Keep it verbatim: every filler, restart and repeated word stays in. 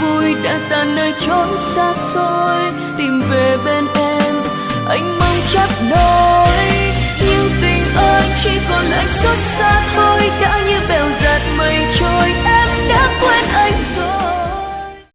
vui đã xa nơi chốn xa xôi, tìm về bên em anh mong chấp nối, nhưng tình ơi chỉ còn lại xót xa thôi. Đã